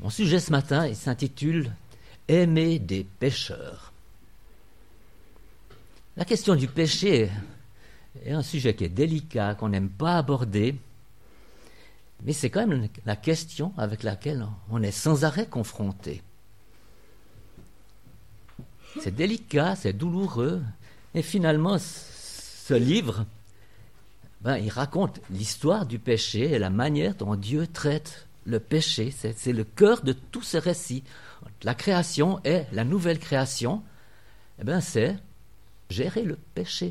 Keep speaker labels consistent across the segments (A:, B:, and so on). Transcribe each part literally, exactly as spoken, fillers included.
A: Mon sujet ce matin il s'intitule « Aimer des pécheurs ». La question du péché est un sujet qui est délicat, qu'on n'aime pas aborder, mais c'est quand même la question avec laquelle on est sans arrêt confronté. C'est délicat, c'est douloureux, et finalement, ce livre, ben, il raconte l'histoire du péché et la manière dont Dieu traite le péché. C'est, c'est le cœur de tout ce récit. La création et la nouvelle création, eh ben, c'est gérer le péché.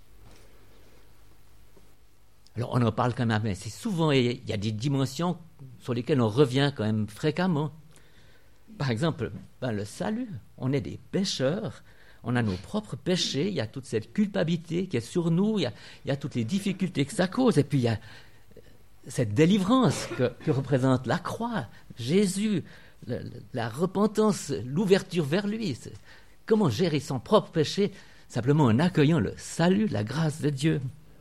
A: Alors, on en parle quand même, mais c'est souvent, il y a des dimensions sur lesquelles on revient quand même fréquemment. Par exemple, ben, le salut, on est des pécheurs, on a nos propres péchés, il y a toute cette culpabilité qui est sur nous, il y a, il y a toutes les difficultés que ça cause, et puis il y a cette délivrance que, que représente la croix, Jésus, le, la repentance, l'ouverture vers lui. C'est comment gérer son propre péché, simplement en accueillant le salut, la grâce de Dieu.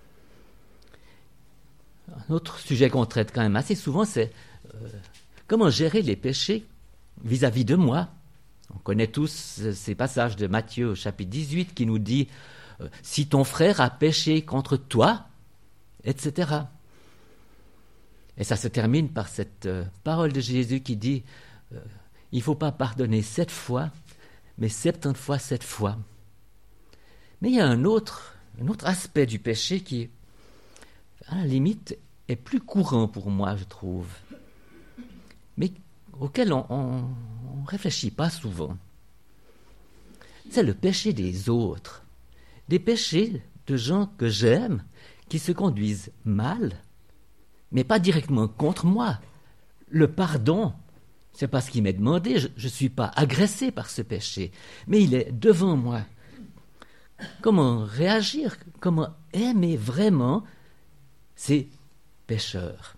A: Un autre sujet qu'on traite quand même assez souvent, c'est euh, comment gérer les péchés vis-à-vis de moi. On connaît tous ces passages de Matthieu au chapitre dix-huit qui nous dit euh, « Si ton frère a péché contre toi », et cetera. Et ça se termine par cette euh, parole de Jésus qui dit euh, « Il ne faut pas pardonner sept fois, mais septante fois sept fois ». Mais il y a un autre, un autre aspect du péché qui, à la limite, est plus courant pour moi, je trouve, mais auquel on ne réfléchit pas souvent. C'est le péché des autres, des péchés de gens que j'aime, qui se conduisent mal, mais pas directement contre moi. Le pardon, c'est pas ce qui m'est demandé, je ne suis pas agressé par ce péché, mais il est devant moi. Comment réagir, comment aimer vraiment ces pécheurs?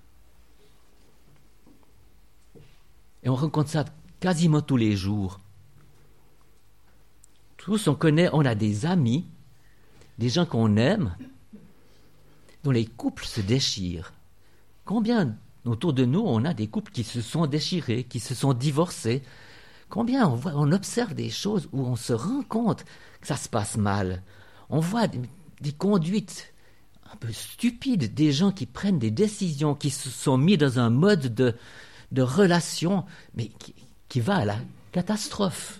A: Et on rencontre ça quasiment tous les jours. Tous, on connaît, on a des amis, des gens qu'on aime, dont les couples se déchirent. Combien autour de nous, on a des couples qui se sont déchirés, qui se sont divorcés? Combien on, voit, on observe des choses où on se rend compte que ça se passe mal? On voit des, des conduites un peu stupides, des gens qui prennent des décisions, qui se sont mis dans un mode de, de relation, mais qui, qui va à la catastrophe.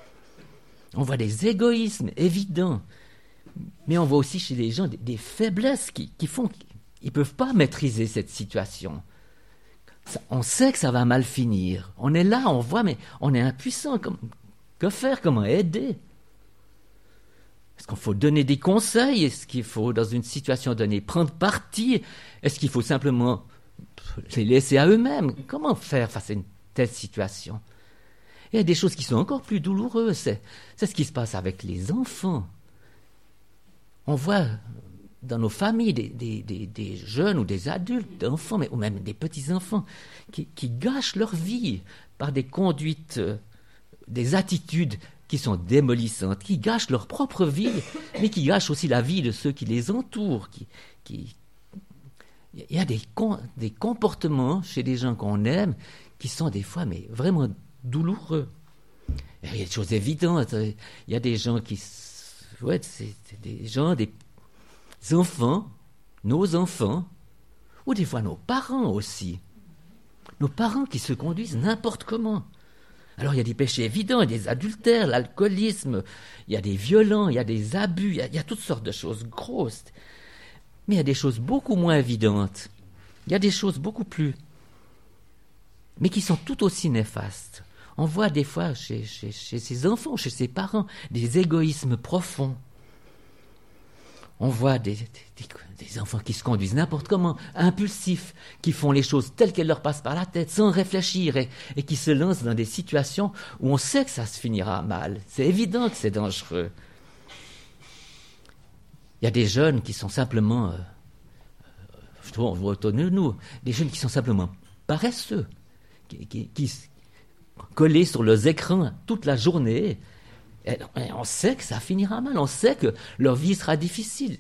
A: On voit des égoïsmes évidents, mais on voit aussi chez les gens des, des faiblesses qui, qui font qu'ils ne peuvent pas maîtriser cette situation. Ça, on sait que ça va mal finir. On est là, on voit, mais on est impuissant. Comme, que faire? Comment aider? Est-ce qu'il faut donner des conseils? Est-ce qu'il faut, dans une situation donnée, prendre parti? Est-ce qu'il faut simplement les laisser à eux-mêmes? Comment faire face à une telle situation? Il y a des choses qui sont encore plus douloureuses. C'est, c'est ce qui se passe avec les enfants. On voit dans nos familles des, des, des, des jeunes ou des adultes, enfants, mais, ou même des petits-enfants, qui, qui gâchent leur vie par des conduites, euh, des attitudes qui sont démolissantes, qui gâchent leur propre vie, mais qui gâchent aussi la vie de ceux qui les entourent. Qui, qui... Il y a des, com- des comportements chez des gens qu'on aime qui sont des fois mais vraiment douloureux. Il y a des choses évidentes. Il y a des gens qui... Ouais, c'est, c'est des gens, des enfants, nos enfants, ou des fois nos parents aussi. Nos parents qui se conduisent n'importe comment. Alors il y a des péchés évidents, il y a des adultères, l'alcoolisme, il y a des violents, il y a des abus, il y a, il y a toutes sortes de choses grosses. Mais il y a des choses beaucoup moins évidentes. Il y a des choses beaucoup plus... mais qui sont tout aussi néfastes. On voit des fois chez, chez, chez ses enfants, chez ses parents, des égoïsmes profonds. On voit des, des, des enfants qui se conduisent n'importe comment, impulsifs, qui font les choses telles qu'elles leur passent par la tête, sans réfléchir, et, et qui se lancent dans des situations où on sait que ça se finira mal. C'est évident que c'est dangereux. Il y a des jeunes qui sont simplement, euh, je trouve, on voit autour de nous, des jeunes qui sont simplement paresseux, qui, qui, qui collés sur leurs écrans toute la journée. Et on sait que ça finira mal, on sait que leur vie sera difficile.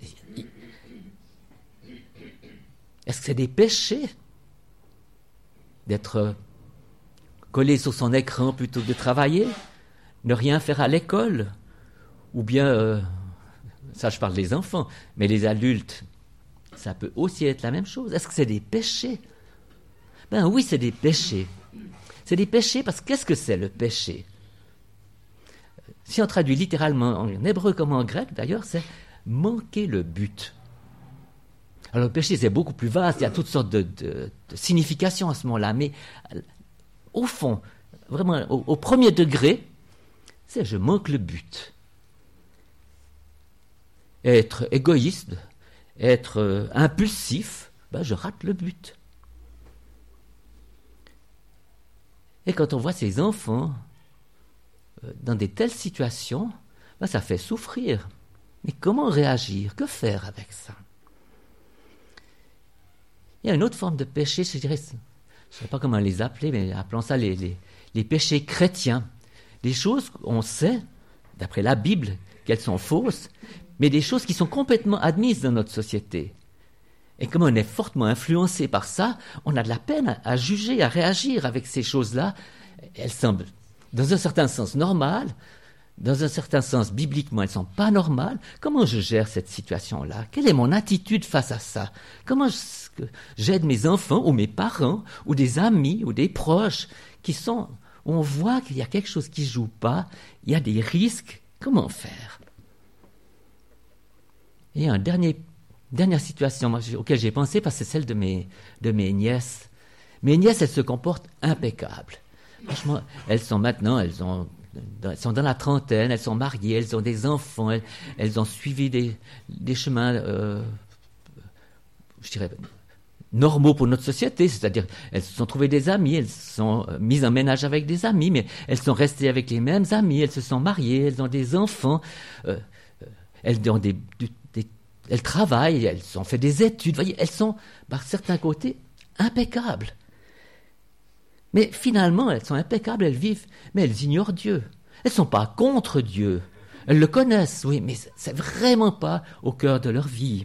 A: Est-ce que c'est des péchés d'être coller sur son écran plutôt que de travailler, ne rien faire à l'école, ou bien, euh, ça je parle des enfants, mais les adultes, ça peut aussi être la même chose. Est-ce que c'est des péchés? Ben oui, c'est des péchés. C'est des péchés parce que qu'est-ce que c'est le péché? Si on traduit littéralement en hébreu comme en grec, d'ailleurs, c'est manquer le but. Alors le péché, c'est beaucoup plus vaste, il y a toutes sortes de, de, de significations à ce moment-là, mais au fond, vraiment au, au premier degré, c'est je manque le but. Être égoïste, être euh, impulsif, ben je rate le but. Et quand on voit ces enfants euh, dans des telles situations, ben ça fait souffrir. Mais comment réagir? Que faire avec ça? Il y a une autre forme de péché, je dirais, je ne sais pas comment les appeler, mais appelons ça les, les, les péchés chrétiens. Des choses qu'on sait, d'après la Bible, qu'elles sont fausses, mais des choses qui sont complètement admises dans notre société. Et comme on est fortement influencé par ça, on a de la peine à, à juger, à réagir avec ces choses-là. Elles semblent, dans un certain sens, normales, dans un certain sens, bibliquement, elles ne sont pas normales. Comment je gère cette situation-là? Quelle est mon attitude face à ça? Comment je, j'aide mes enfants ou mes parents ou des amis ou des proches qui sont, où on voit qu'il y a quelque chose qui ne joue pas, il y a des risques. Comment faire? Et une dernier, dernière situation moi, auquel j'ai pensé, parce que c'est celle de mes, de mes nièces. Mes nièces, elles se comportent impeccables. Franchement, elles sont maintenant, elles ont... Elles sont dans la trentaine, elles sont mariées, elles ont des enfants, elles, elles ont suivi des, des chemins, euh, je dirais, normaux pour notre société, c'est-à-dire elles se sont trouvées des amis, elles se sont mises en ménage avec des amis, mais elles sont restées avec les mêmes amis, elles se sont mariées, elles ont des enfants, euh, elles ont des, des, elles travaillent, elles ont fait des études, voyez, elles sont, par certains côtés, impeccables. Mais finalement, elles sont impeccables, elles vivent, mais elles ignorent Dieu. Elles ne sont pas contre Dieu. Elles le connaissent, oui, mais c'est vraiment pas au cœur de leur vie.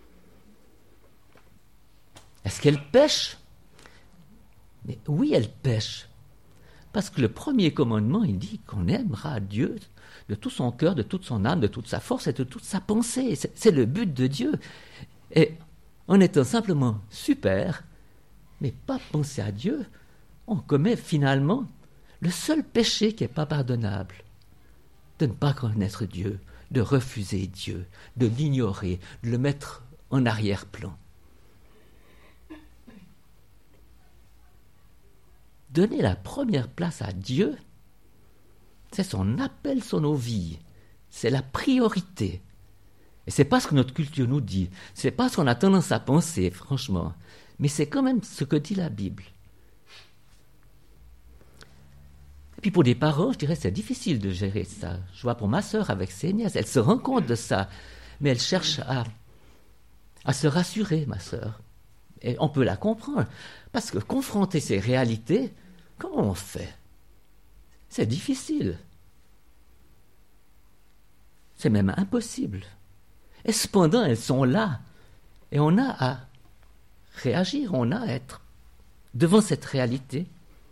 A: Est-ce qu'elles pêchent? Mais oui, elles pêchent. Parce que le premier commandement, il dit qu'on aimera Dieu de tout son cœur, de toute son âme, de toute sa force et de toute sa pensée. C'est, c'est le but de Dieu. Et en étant simplement super, mais pas penser à Dieu, on commet finalement le seul péché qui n'est pas pardonnable, de ne pas connaître Dieu, de refuser Dieu, de l'ignorer, de le mettre en arrière-plan. Donner la première place à Dieu, c'est son appel sur nos vies, c'est la priorité. Et c'est pas ce que notre culture nous dit, c'est pas ce qu'on a tendance à penser, franchement, mais c'est quand même ce que dit la Bible. Et puis pour des parents, je dirais c'est difficile de gérer ça. Je vois pour ma sœur avec ses nièces, elle se rend compte de ça, mais elle cherche à, à se rassurer, ma sœur. Et on peut la comprendre, parce que confronter ces réalités, comment on fait? C'est difficile. C'est même impossible. Et cependant, elles sont là. Et on a à réagir, on a à être devant cette réalité.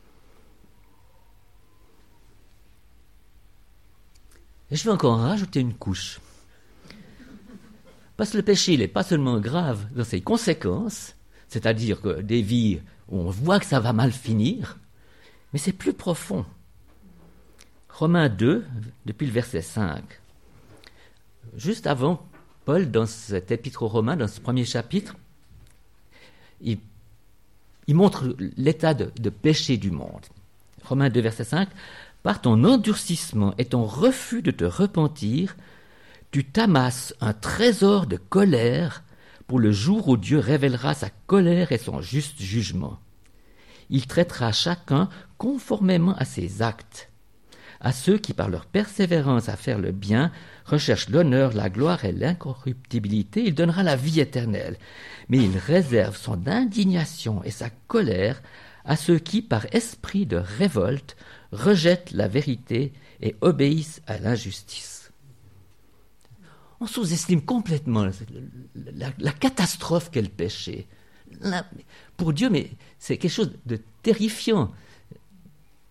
A: Et je vais encore rajouter une couche. Parce que le péché, il n'est pas seulement grave dans ses conséquences, c'est-à-dire que des vies où on voit que ça va mal finir, mais c'est plus profond. Romains deux, depuis le verset cinq. Juste avant, Paul, dans cet épître aux Romains, dans ce premier chapitre, il, il montre l'état de, de péché du monde. Romains deux, verset cinq. Par ton endurcissement et ton refus de te repentir, tu t'amasses un trésor de colère pour le jour où Dieu révélera sa colère et son juste jugement. Il traitera chacun conformément à ses actes. À ceux qui, par leur persévérance à faire le bien, recherchent l'honneur, la gloire et l'incorruptibilité, il donnera la vie éternelle. Mais il réserve son indignation et sa colère à ceux qui, par esprit de révolte, rejettent la vérité et obéissent à l'injustice. On sous-estime complètement la, la, la catastrophe qu'est le péché. La, pour Dieu, mais c'est quelque chose de terrifiant.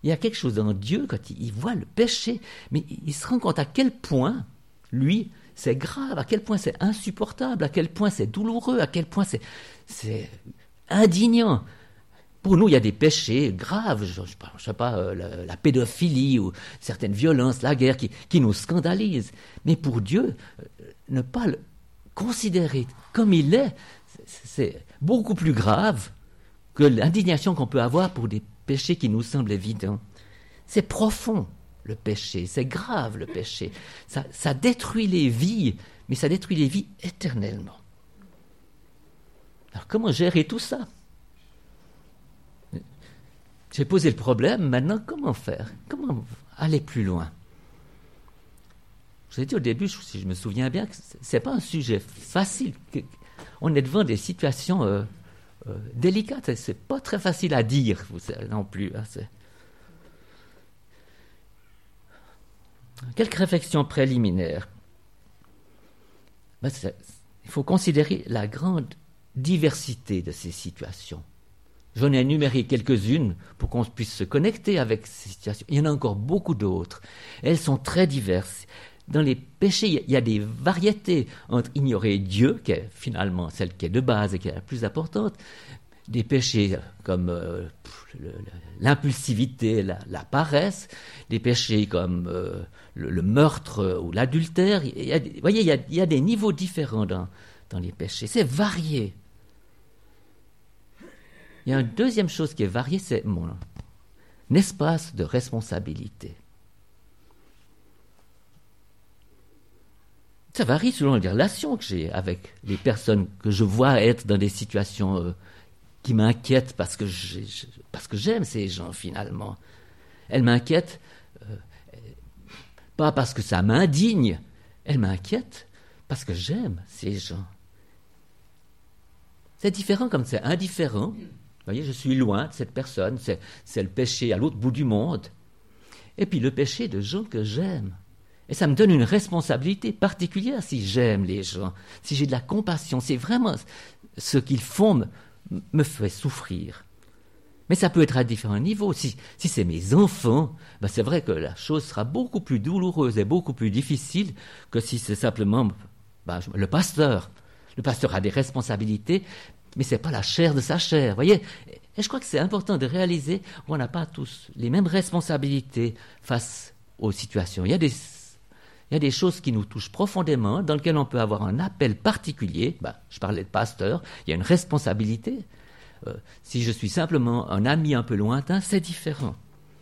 A: Il y a quelque chose dans Dieu, quand il, il voit le péché, mais il, il se rend compte à quel point, lui, c'est grave, à quel point c'est insupportable, à quel point c'est douloureux, à quel point c'est, c'est indignant. Pour nous, il y a des péchés graves, je ne sais pas, je sais pas euh, la, la pédophilie ou certaines violences, la guerre, qui, qui nous scandalisent. Mais pour Dieu, euh, ne pas le considérer comme il est, c'est, c'est beaucoup plus grave que l'indignation qu'on peut avoir pour des péchés qui nous semblent évidents. C'est profond, le péché, c'est grave, le péché. Ça, ça détruit les vies, mais ça détruit les vies éternellement. Alors comment gérer tout ça ? J'ai posé le problème, maintenant comment faire ? Comment aller plus loin ? Je vous ai dit au début, si je me souviens bien, que ce n'est pas un sujet facile. On est devant des situations euh, euh, délicates, ce n'est pas très facile à dire vous savez, non plus. Hein, c'est... Quelques réflexions préliminaires. Ben, il faut considérer la grande diversité de ces situations. J'en ai énuméré quelques-unes pour qu'on puisse se connecter avec ces situations. Il y en a encore beaucoup d'autres. Elles sont très diverses. Dans les péchés, il y a des variétés entre ignorer Dieu, qui est finalement celle qui est de base et qui est la plus importante, des péchés comme euh, l'impulsivité, la, la paresse, des péchés comme euh, le, le meurtre ou l'adultère. Il y a, vous voyez, il y a, il y a des niveaux différents dans, dans les péchés. C'est varié. Il y a une deuxième chose qui est variée, c'est mon espace de responsabilité. Ça varie selon les relations que j'ai avec les personnes que je vois être dans des situations euh, qui m'inquiètent parce que, j'ai, parce que j'aime ces gens finalement. Elles m'inquiètent euh, pas parce que ça m'indigne, elles m'inquiètent parce que j'aime ces gens. C'est différent comme c'est indifférent. Vous voyez, je suis loin de cette personne, c'est, c'est le péché à l'autre bout du monde. Et puis le péché de gens que j'aime. Et ça me donne une responsabilité particulière si j'aime les gens, si j'ai de la compassion. C'est vraiment ce qu'ils font me, me fait souffrir. Mais ça peut être à différents niveaux. Si, si c'est mes enfants, ben c'est vrai que la chose sera beaucoup plus douloureuse et beaucoup plus difficile que si c'est simplement ben, le pasteur. Le pasteur a des responsabilités, mais ce n'est pas la chair de sa chair. Voyez, et je crois que c'est important de réaliser qu'on n'a pas tous les mêmes responsabilités face aux situations. Il y a des, il y a des choses qui nous touchent profondément, dans lesquelles on peut avoir un appel particulier. Ben, je parlais de pasteur, il y a une responsabilité. Euh, si je suis simplement un ami un peu lointain, c'est différent.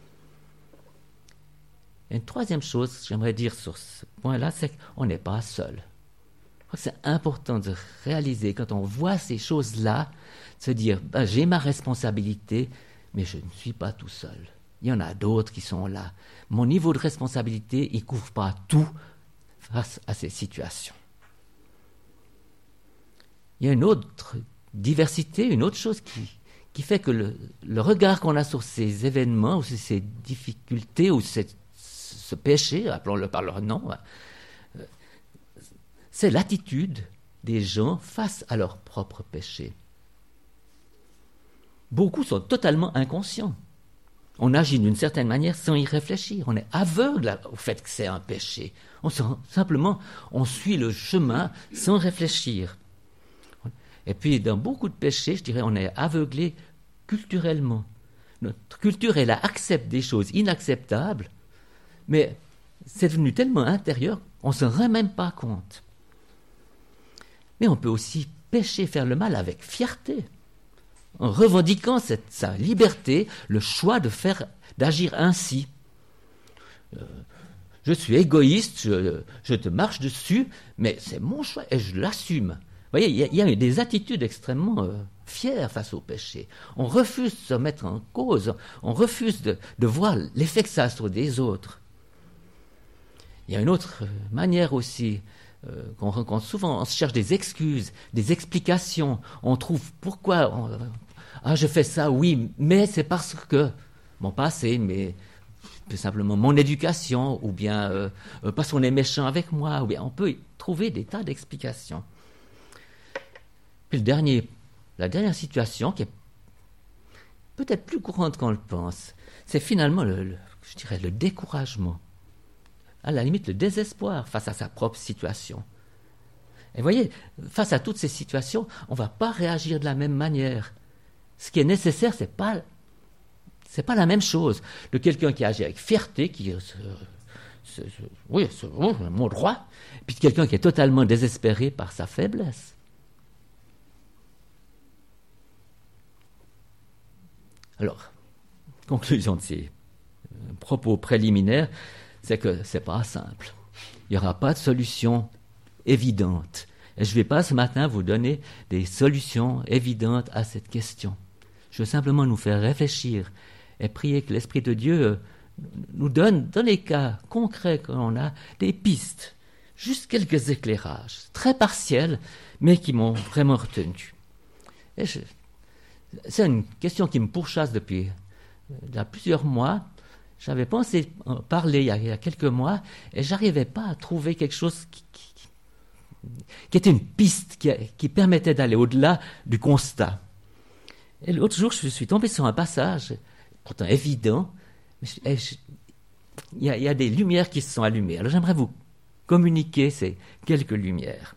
A: Et une troisième chose que j'aimerais dire sur ce point-là, c'est qu'on n'est pas seul. C'est important de réaliser, quand on voit ces choses-là, de se dire, ben, j'ai ma responsabilité, mais je ne suis pas tout seul. Il y en a d'autres qui sont là. Mon niveau de responsabilité, il ne couvre pas tout face à ces situations. Il y a une autre diversité, une autre chose qui, qui fait que le, le regard qu'on a sur ces événements, ou sur ces difficultés, ou cette, ce péché, appelons-le par leur nom, c'est l'attitude des gens face à leur propre péché. Beaucoup sont totalement inconscients. On agit d'une certaine manière sans y réfléchir. On est aveugle au fait que c'est un péché. On se, simplement, on suit le chemin sans réfléchir. Et puis, dans beaucoup de péchés, je dirais, on est aveuglé culturellement. Notre culture, elle accepte des choses inacceptables, mais c'est devenu tellement intérieur qu'on ne se rend même pas compte. Mais on peut aussi pécher, faire le mal avec fierté, en revendiquant cette, sa liberté, le choix de faire, d'agir ainsi. Euh, je suis égoïste, je, je te marche dessus, mais c'est mon choix et je l'assume. Vous voyez, il y, il y a des attitudes extrêmement euh, fières face au péché. On refuse de se mettre en cause, on refuse de, de voir l'effet que ça a sur des autres. Il y a une autre manière aussi euh, qu'on rencontre souvent, on se cherche des excuses, des explications, on trouve pourquoi, on, ah je fais ça, oui, mais c'est parce que, mon passé, mais tout simplement mon éducation, ou bien euh, parce qu'on est méchant avec moi, ou bien on peut y trouver des tas d'explications. Puis le dernier, la dernière situation qui est peut-être plus courante qu'on le pense. C'est finalement, le, le, je dirais, le découragement. À la limite, le désespoir face à sa propre situation. Et vous voyez, face à toutes ces situations, on ne va pas réagir de la même manière. Ce qui est nécessaire, ce n'est pas, c'est pas la même chose. De quelqu'un qui agit avec fierté, qui... Euh, c'est, c'est, oui, c'est oh, mon droit, puis de quelqu'un qui est totalement désespéré par sa faiblesse. Alors, conclusion de ces propos préliminaires, c'est que ce n'est pas simple. Il n'y aura pas de solution évidente. Et je ne vais pas ce matin vous donner des solutions évidentes à cette question. Je veux simplement nous faire réfléchir et prier que l'Esprit de Dieu nous donne, dans les cas concrets que l'on a, des pistes, juste quelques éclairages, très partiels, mais qui m'ont vraiment retenu. Et je, c'est une question qui me pourchasse depuis là, plusieurs mois. J'avais pensé en parler il y, a, il y a quelques mois et je n'arrivais pas à trouver quelque chose qui, qui, qui était une piste qui, qui permettait d'aller au-delà du constat. Et l'autre jour, je suis tombé sur un passage, pourtant évident. Et je, il, y a, il y a des lumières qui se sont allumées. Alors j'aimerais vous communiquer ces quelques lumières.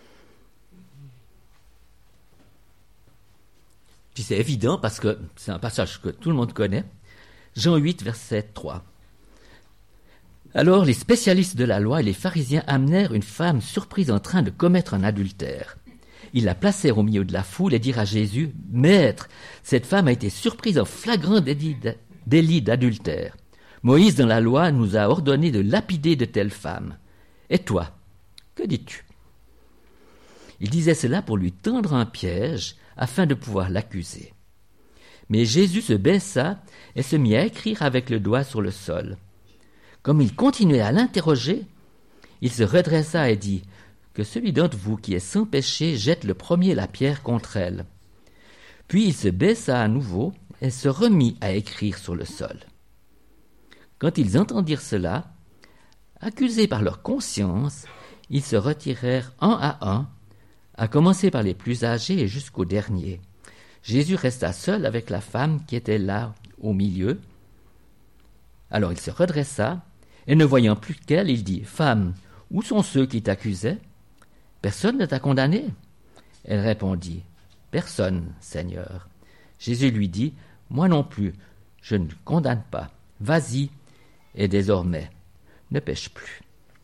A: Puis c'est évident parce que c'est un passage que tout le monde connaît. Jean huit, verset trois. Alors les spécialistes de la loi et les pharisiens amenèrent une femme surprise en train de commettre un adultère. Ils la placèrent au milieu de la foule et dirent à Jésus, « Maître, cette femme a été surprise en flagrant délit d'adultère. Moïse dans la loi nous a ordonné de lapider de telles femmes. Et toi, que dis-tu » Il disait cela pour lui tendre un piège afin de pouvoir l'accuser. Mais Jésus se baissa et se mit à écrire avec le doigt sur le sol. Comme il continuait à l'interroger, il se redressa et dit « Que celui d'entre vous qui est sans péché jette le premier la pierre contre elle. » Puis il se baissa à nouveau et se remit à écrire sur le sol. Quand ils entendirent cela, accusés par leur conscience, ils se retirèrent un à un, à commencer par les plus âgés et jusqu'au dernier. Jésus resta seul avec la femme qui était là au milieu. Alors il se redressa, et ne voyant plus qu'elle, il dit « Femme, où sont ceux qui t'accusaient ? Personne ne t'a condamné ?» Elle répondit « Personne, Seigneur. » Jésus lui dit « Moi non plus, je ne condamne pas. Vas-y, et désormais, ne pêche plus. »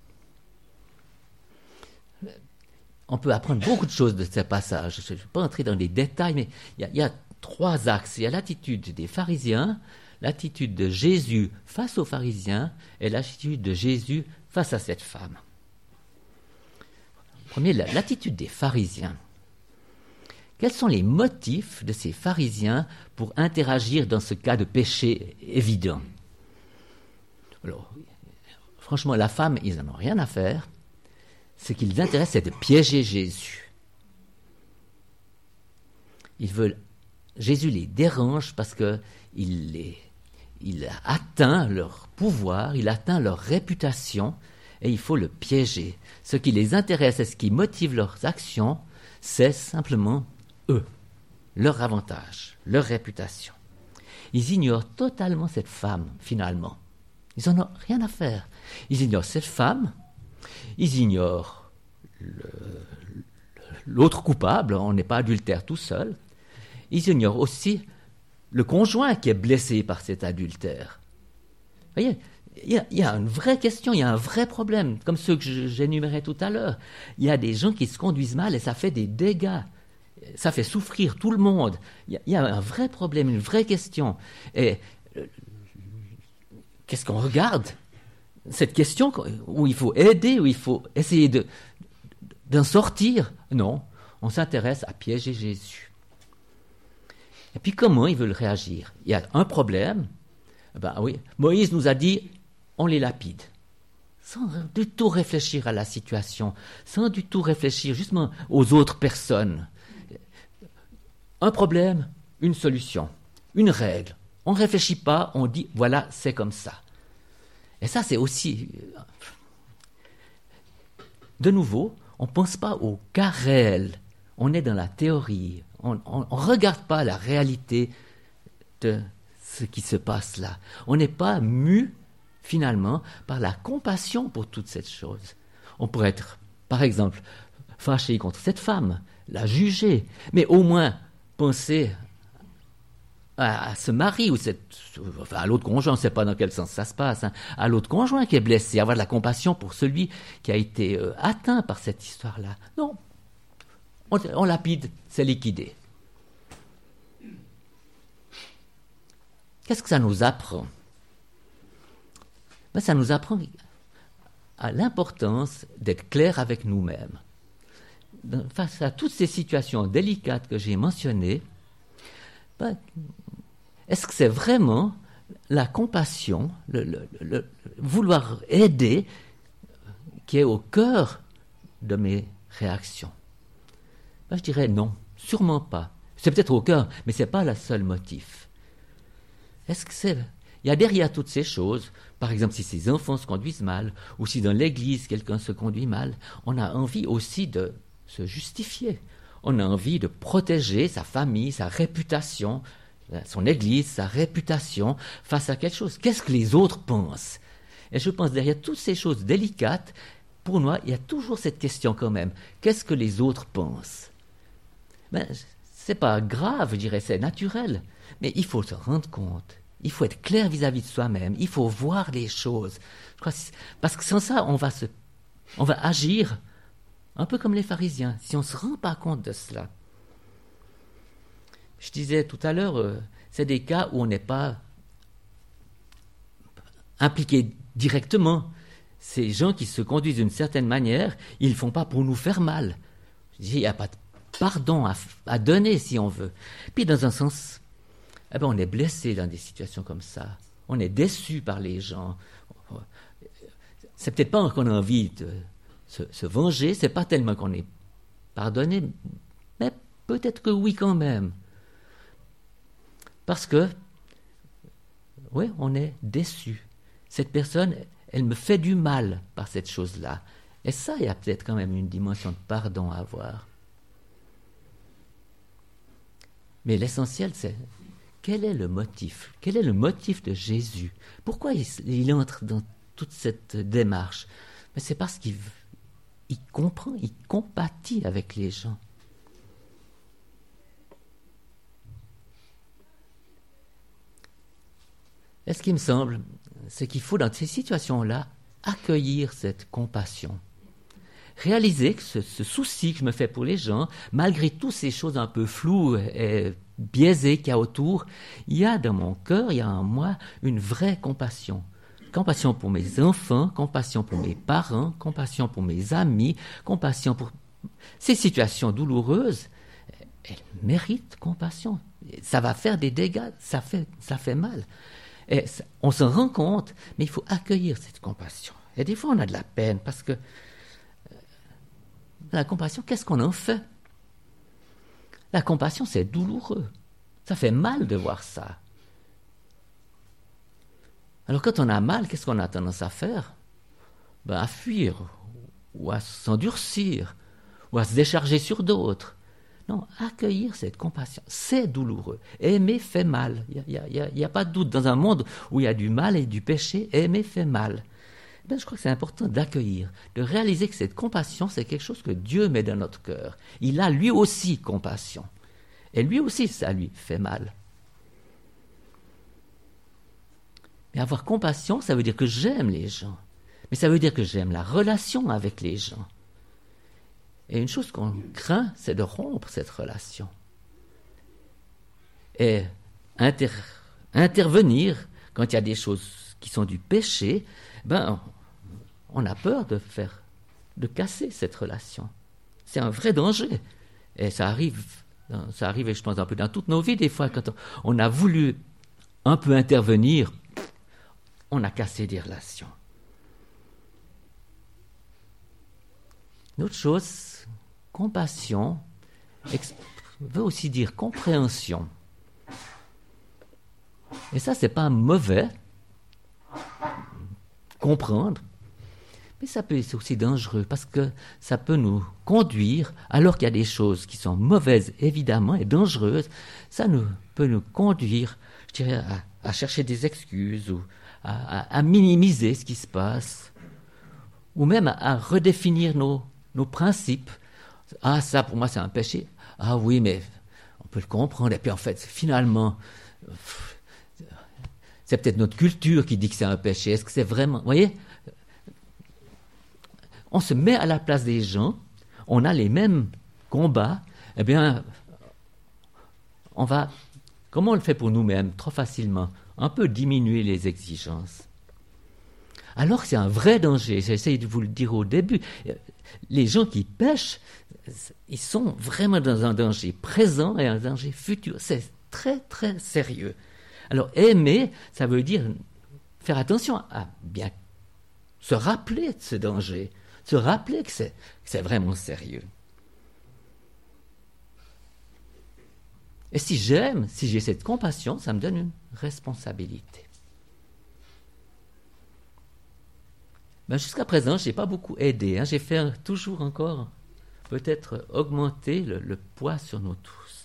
A: On peut apprendre beaucoup de choses de ce passage. Je ne vais pas entrer dans les détails, mais il y a, il y a trois axes. Il y a l'attitude des pharisiens, l'attitude de Jésus face aux pharisiens et l'attitude de Jésus face à cette femme. Premier, l'attitude des pharisiens. Quels sont les motifs de ces pharisiens pour interagir dans ce cas de péché évident ? Alors, franchement, la femme, ils n'en ont rien à faire. Ce qui les intéresse, c'est de piéger Jésus. Ils veulent, Jésus les dérange parce que il, les, il atteint leur pouvoir, il atteint leur réputation, et il faut le piéger. Ce qui les intéresse et ce qui motive leurs actions, c'est simplement eux, leur avantage, leur réputation. Ils ignorent totalement cette femme, finalement. Ils n'en ont rien à faire. Ils ignorent cette femme, ils ignorent le, l'autre coupable, on n'est pas adultère tout seul. Ils ignorent aussi le conjoint qui est blessé par cet adultère. Vous voyez, il y, a, il y a une vraie question, il y a un vrai problème, comme ceux que j'énumérais tout à l'heure. Il y a des gens qui se conduisent mal et ça fait des dégâts. Ça fait souffrir tout le monde. Il y a, il y a un vrai problème, une vraie question. Et euh, qu'est-ce qu'on regarde ? Cette question où il faut aider, où il faut essayer de, d'en sortir, non, on s'intéresse à piéger Jésus. Et puis comment ils veulent réagir ? Il y a un problème, ben oui, Moïse nous a dit, on les lapide, sans du tout réfléchir à la situation, sans du tout réfléchir justement aux autres personnes. Un problème, une solution, une règle. On ne réfléchit pas, on dit, voilà, c'est comme ça. Et ça, c'est aussi... De nouveau, on ne pense pas au cas réel. On est dans la théorie. On ne regarde pas la réalité de ce qui se passe là. On n'est pas mu, finalement, par la compassion pour toute cette chose. On pourrait être, par exemple, fâché contre cette femme, la juger, mais au moins penser à, à ce mari ou cette, enfin, à l'autre conjoint, on ne sait pas dans quel sens ça se passe, hein, à l'autre conjoint qui est blessé, avoir de la compassion pour celui qui a été euh, atteint par cette histoire-là. Non, on, on lapide, c'est liquidé. Qu'est-ce que ça nous apprend? Ben, ça nous apprend à l'importance d'être clair avec nous-mêmes. Face à toutes ces situations délicates que j'ai mentionnées, ben, est-ce que c'est vraiment la compassion, le, le, le, vouloir aider, qui est au cœur de mes réactions? Ben, je dirais non, sûrement pas. C'est peut-être au cœur, mais ce n'est pas le seul motif. Est-ce que c'est... Il y a derrière toutes ces choses, par exemple si ces enfants se conduisent mal, ou si dans l'église quelqu'un se conduit mal, on a envie aussi de se justifier. On a envie de protéger sa famille, sa réputation, son église, sa réputation face à quelque chose. Qu'est-ce que les autres pensent? Et je pense derrière toutes ces choses délicates, pour moi, il y a toujours cette question quand même. Qu'est-ce que les autres pensent? Ben, c'est pas grave, je dirais, c'est naturel. Mais il faut se rendre compte. Il faut être clair vis-à-vis de soi-même. Il faut voir les choses. Je crois, parce que sans ça, on va, se, on va agir un peu comme les pharisiens, si on ne se rend pas compte de cela. Je disais tout à l'heure, euh, c'est des cas où on n'est pas impliqué directement. Ces gens qui se conduisent d'une certaine manière, ils ne le font pas pour nous faire mal. Je dis, il n'y a pas de pardon à, à donner si on veut. Puis dans un sens... Eh ben, on est blessé dans des situations comme ça. On est déçu par les gens. C'est peut-être pas qu'on a envie de se, se venger, c'est pas tellement qu'on est pardonné, mais peut-être que oui quand même. Parce que, oui, on est déçu. Cette personne, elle me fait du mal par cette chose-là. Et ça, il y a peut-être quand même une dimension de pardon à avoir. Mais l'essentiel, c'est... Quel est le motif? Quel est le motif de Jésus? Pourquoi il, il entre dans toute cette démarche? Mais c'est parce qu'il il comprend, il compatit avec les gens. Et ce qui me semble, c'est qu'il faut dans ces situations-là accueillir cette compassion. Réaliser que ce, ce souci que je me fais pour les gens, malgré toutes ces choses un peu floues et biaisées qu'il y a autour, il y a dans mon cœur, il y a en moi une vraie compassion. Compassion pour mes enfants, compassion pour mes parents, compassion pour mes amis, compassion pour... Ces situations douloureuses, elles méritent compassion. Ça va faire des dégâts, ça fait, ça fait mal. Et ça, on s'en rend compte, mais il faut accueillir cette compassion. Et des fois, on a de la peine parce que la compassion, qu'est-ce qu'on en fait? La compassion, c'est douloureux. Ça fait mal de voir ça. Alors quand on a mal, qu'est-ce qu'on a tendance à faire? Ben, à fuir, ou à s'endurcir, ou à se décharger sur d'autres. Non, accueillir cette compassion, c'est douloureux. Aimer fait mal. Il n'y a, y a, y a pas de doute. Dans un monde où il y a du mal et du péché, aimer fait mal. Ben, je crois que c'est important d'accueillir, de réaliser que cette compassion, c'est quelque chose que Dieu met dans notre cœur. Il a lui aussi compassion. Et lui aussi, ça lui fait mal. Mais avoir compassion, ça veut dire que j'aime les gens. Mais ça veut dire que j'aime la relation avec les gens. Et une chose qu'on craint, c'est de rompre cette relation. Et inter- intervenir quand il y a des choses qui sont du péché, ben, on a peur de faire, de casser cette relation. C'est un vrai danger. Et ça arrive, ça arrive, je pense, un peu dans toutes nos vies, des fois, quand on a voulu un peu intervenir, on a cassé des relations. Une autre chose, compassion, exp- veut aussi dire compréhension. Et ça, c'est pas mauvais, comprendre, Mais ça peut être aussi dangereux parce que ça peut nous conduire, alors qu'il y a des choses qui sont mauvaises évidemment et dangereuses, ça nous, peut nous conduire, je dirais, à, à chercher des excuses ou à, à, à minimiser ce qui se passe, ou même à, à redéfinir nos, nos principes. Ah, ça pour moi c'est un péché. Ah oui, mais on peut le comprendre. Et puis en fait, finalement, c'est peut-être notre culture qui dit que c'est un péché. Est-ce que c'est vraiment... Vous voyez ? On se met à la place des gens, on a les mêmes combats, eh bien, on va, comme on le fait pour nous-mêmes, trop facilement, un peu diminuer les exigences. Alors que c'est un vrai danger, j'ai essayé de vous le dire au début, les gens qui pêchent, ils sont vraiment dans un danger présent et un danger futur. C'est très, très sérieux. Alors, aimer, ça veut dire faire attention à bien se rappeler de ce danger, se rappeler que c'est, que c'est vraiment sérieux. Et si j'aime, si j'ai cette compassion, ça me donne une responsabilité. Ben jusqu'à présent, je n'ai pas beaucoup aidé. Hein. J'ai fait toujours encore, peut-être, augmenter le, le poids sur nous tous.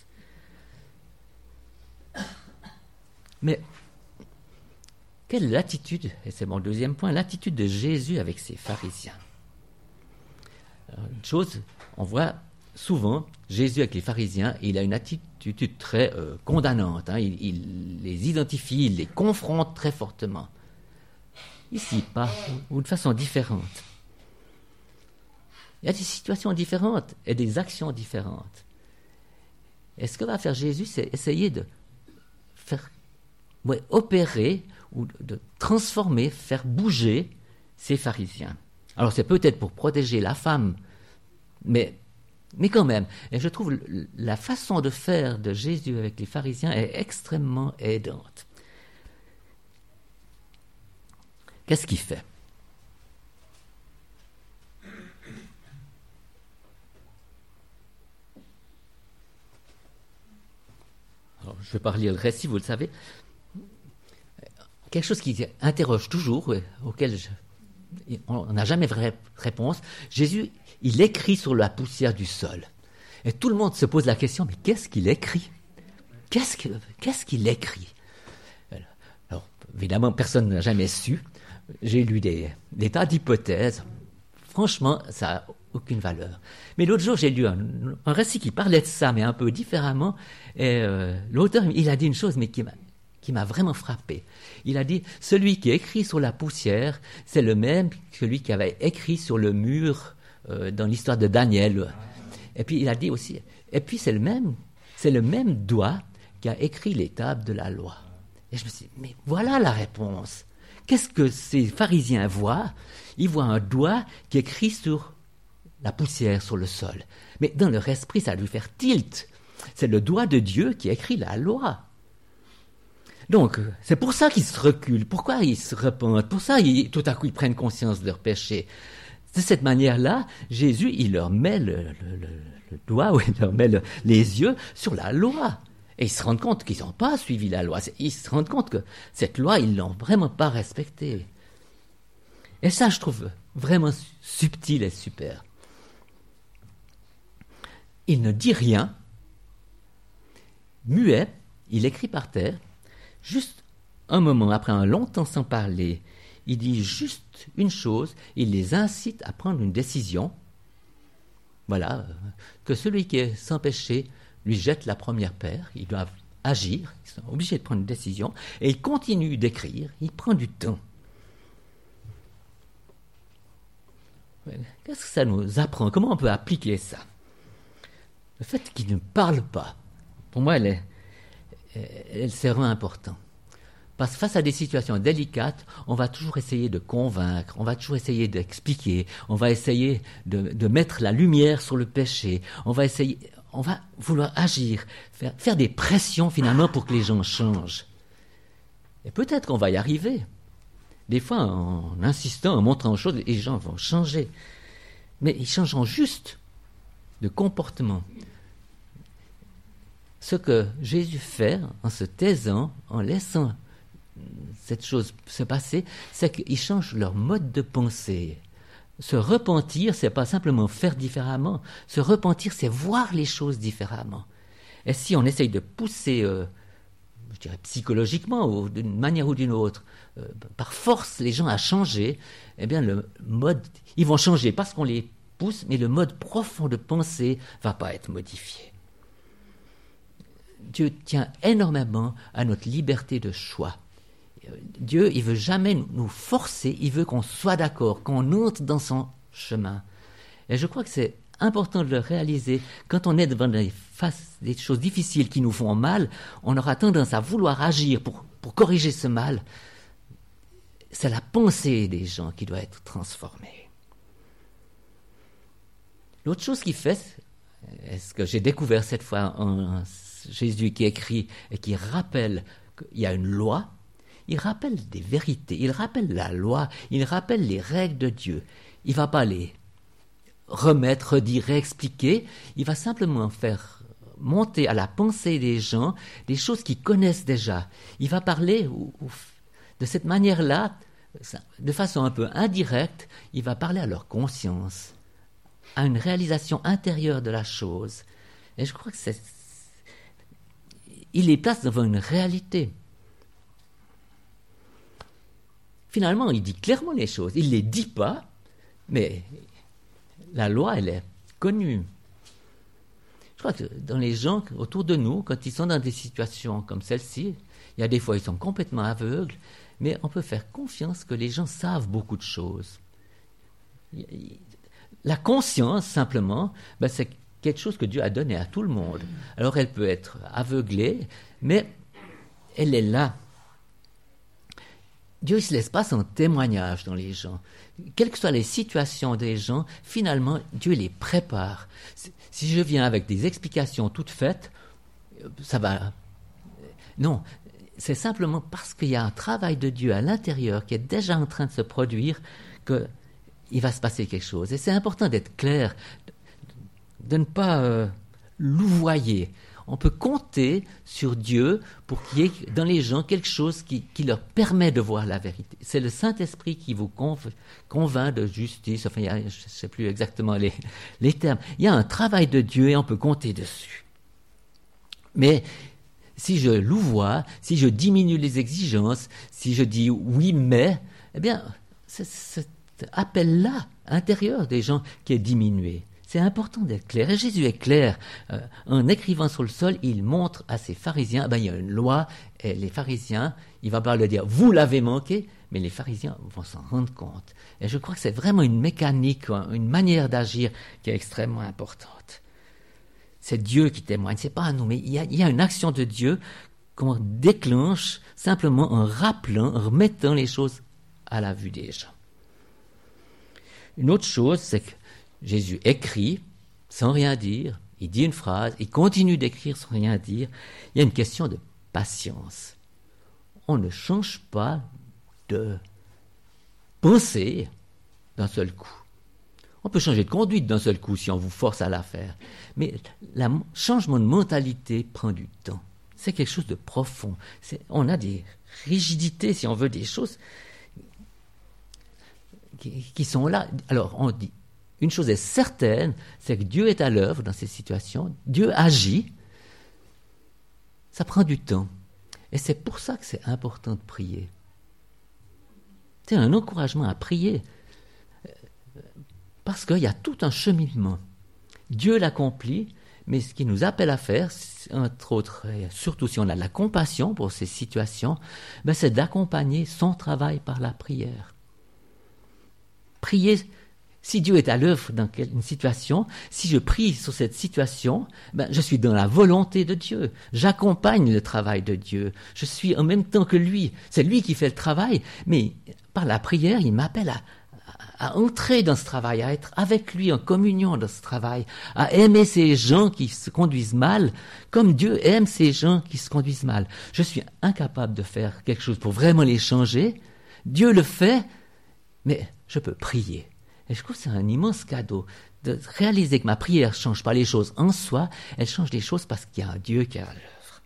A: Mais quelle est l'attitude, et c'est mon deuxième point, l'attitude de Jésus avec ses pharisiens? Alors, une chose, on voit souvent Jésus avec les pharisiens, il a une attitude très euh, condamnante. Hein. Il, il les identifie, il les confronte très fortement. Ici, pas, ou de façon différente. Il y a des situations différentes et des actions différentes. Et ce que va faire Jésus, c'est essayer de faire ouais, opérer ou de transformer, faire bouger ces pharisiens. Alors c'est peut-être pour protéger la femme, mais, mais quand même. Et je trouve la façon de faire de Jésus avec les pharisiens est extrêmement aidante. Qu'est-ce qu'il fait? Alors, je ne vais pas relire le récit, vous le savez. Quelque chose qui interroge toujours, auquel je, on n'a jamais vraie réponse. Jésus, il écrit sur la poussière du sol. Et tout le monde se pose la question, mais qu'est-ce qu'il écrit? Qu'est-ce, que, qu'est-ce qu'il écrit? Alors, évidemment, personne n'a jamais su. J'ai lu des, des tas d'hypothèses. Franchement, ça n'a aucune valeur. Mais l'autre jour, j'ai lu un, un récit qui parlait de ça, mais un peu différemment. Et euh, l'auteur, il a dit une chose, mais qui m'a, qui m'a vraiment frappé. Il a dit, celui qui écrit sur la poussière, c'est le même que celui qui avait écrit sur le mur euh, dans l'histoire de Daniel. Et puis, il a dit aussi, et puis c'est le même, c'est le même doigt qui a écrit les tables de la loi. Et je me suis dit, mais voilà la réponse. Qu'est-ce que ces pharisiens voient? Ils voient un doigt qui écrit sur la poussière, sur le sol. Mais dans leur esprit, ça a dû faire tilt. C'est le doigt de Dieu qui écrit la loi. Donc, c'est pour ça qu'ils se reculent. Pourquoi ils se repentent? Pour ça, ils, tout à coup, ils prennent conscience de leur péché. De cette manière-là, Jésus, il leur met le, le, le, le doigt, ou il leur met le, les yeux sur la loi. Et ils se rendent compte qu'ils n'ont pas suivi la loi. Ils se rendent compte que cette loi, ils ne l'ont vraiment pas respectée. Et ça, je trouve vraiment subtil et super. Il ne dit rien, muet, il écrit par terre, juste un moment, après un long temps sans parler, il dit juste une chose, il les incite à prendre une décision. Voilà, que celui qui est sans péché lui jette la première pierre, ils doivent agir, ils sont obligés de prendre une décision, et il continue d'écrire, il prend du temps. Qu'est-ce que ça nous apprend? Comment on peut appliquer ça? Le fait qu'il ne parle pas, pour moi, elle est, elle, c'est vraiment important. Parce que face à des situations délicates, on va toujours essayer de convaincre, on va toujours essayer d'expliquer, on va essayer de, de mettre la lumière sur le péché, on va essayer, on va vouloir agir, faire, faire des pressions finalement pour que les gens changent. Et peut-être qu'on va y arriver. Des fois, en insistant, en montrant aux choses, les gens vont changer. Mais ils changeront juste de comportement. Ce que Jésus fait en se taisant, en laissant cette chose se passer, c'est qu'ils changent leur mode de pensée. Se repentir, c'est pas simplement faire différemment. Se repentir, c'est voir les choses différemment. Et si on essaye de pousser, euh, je dirais psychologiquement, ou d'une manière ou d'une autre, euh, par force, les gens à changer, eh bien, le mode, ils vont changer parce qu'on les pousse, mais le mode profond de pensée va pas être modifié. Dieu tient énormément à notre liberté de choix. Dieu, il veut jamais nous forcer, il veut qu'on soit d'accord, qu'on entre dans son chemin. Et je crois que c'est important de le réaliser. Quand on est devant des, face, des choses difficiles qui nous font mal, on aura tendance à vouloir agir pour, pour corriger ce mal. C'est la pensée des gens qui doit être transformée. L'autre chose qu'il fait, est-ce que j'ai découvert cette fois en Jésus qui écrit et qui rappelle qu'il y a une loi, il rappelle des vérités, il rappelle la loi, il rappelle les règles de Dieu. Il ne va pas les remettre, redire, réexpliquer, il va simplement faire monter à la pensée des gens des choses qu'ils connaissent déjà. Il va parler ou, ou, de cette manière-là, de façon un peu indirecte, il va parler à leur conscience, à une réalisation intérieure de la chose. Et je crois que c'est... il les place devant une réalité. Finalement, il dit clairement les choses. Il ne les dit pas, mais la loi, elle est connue. Je crois que dans les gens autour de nous, quand ils sont dans des situations comme celle-ci, il y a des fois, ils sont complètement aveugles, mais on peut faire confiance que les gens savent beaucoup de choses. La conscience, simplement, ben, c'est quelque chose que Dieu a donné à tout le monde. Alors, elle peut être aveuglée, mais elle est là. Dieu ne se laisse pas son témoignage dans les gens. Quelles que soient les situations des gens, finalement, Dieu les prépare. Si je viens avec des explications toutes faites, ça va... Non, c'est simplement parce qu'il y a un travail de Dieu à l'intérieur qui est déjà en train de se produire qu'il va se passer quelque chose. Et c'est important d'être clair, de ne pas euh, louvoyer. On peut compter sur Dieu pour qu'il y ait dans les gens quelque chose qui, qui leur permet de voir la vérité. C'est le Saint-Esprit qui vous conv- convainc de justice. Enfin, il y a, je ne sais plus exactement les, les termes. Il y a un travail de Dieu et on peut compter dessus. Mais si je louvoie, si je diminue les exigences, si je dis oui mais, eh bien, c'est cet appel-là intérieur des gens qui est diminué. C'est important d'être clair. Et Jésus est clair. Euh, en écrivant sur le sol, il montre à ses pharisiens, ben, il y a une loi, et les pharisiens, il ne va pas leur dire, vous l'avez manqué, mais les pharisiens vont s'en rendre compte. Et je crois que c'est vraiment une mécanique, une manière d'agir qui est extrêmement importante. C'est Dieu qui témoigne, c'est pas à nous, mais il y a, il y a une action de Dieu qu'on déclenche simplement en rappelant, en remettant les choses à la vue des gens. Une autre chose, c'est que Jésus écrit sans rien dire, il dit une phrase, il continue d'écrire sans rien dire. Il y a une question de patience. On ne change pas de pensée d'un seul coup. On peut changer de conduite d'un seul coup si on vous force à la faire. Mais le changement de mentalité prend du temps. C'est quelque chose de profond. C'est, on a des rigidités, si on veut, des choses qui, qui sont là. Alors, on dit, une chose est certaine, c'est que Dieu est à l'œuvre dans ces situations. Dieu agit. Ça prend du temps. Et c'est pour ça que c'est important de prier. C'est un encouragement à prier. Parce qu'il y a tout un cheminement. Dieu l'accomplit, mais ce qu'il nous appelle à faire, entre autres, et surtout si on a de la compassion pour ces situations, ben c'est d'accompagner son travail par la prière. Prier. Si Dieu est à l'œuvre dans une situation, si je prie sur cette situation, ben, je suis dans la volonté de Dieu. J'accompagne le travail de Dieu. Je suis en même temps que lui. C'est lui qui fait le travail, mais par la prière, il m'appelle à, à, à entrer dans ce travail, à être avec lui en communion dans ce travail, à aimer ces gens qui se conduisent mal, comme Dieu aime ces gens qui se conduisent mal. Je suis incapable de faire quelque chose pour vraiment les changer. Dieu le fait, mais je peux prier. Et je trouve que c'est un immense cadeau de réaliser que ma prière ne change pas les choses en soi, elle change les choses parce qu'il y a un Dieu qui est à l'œuvre.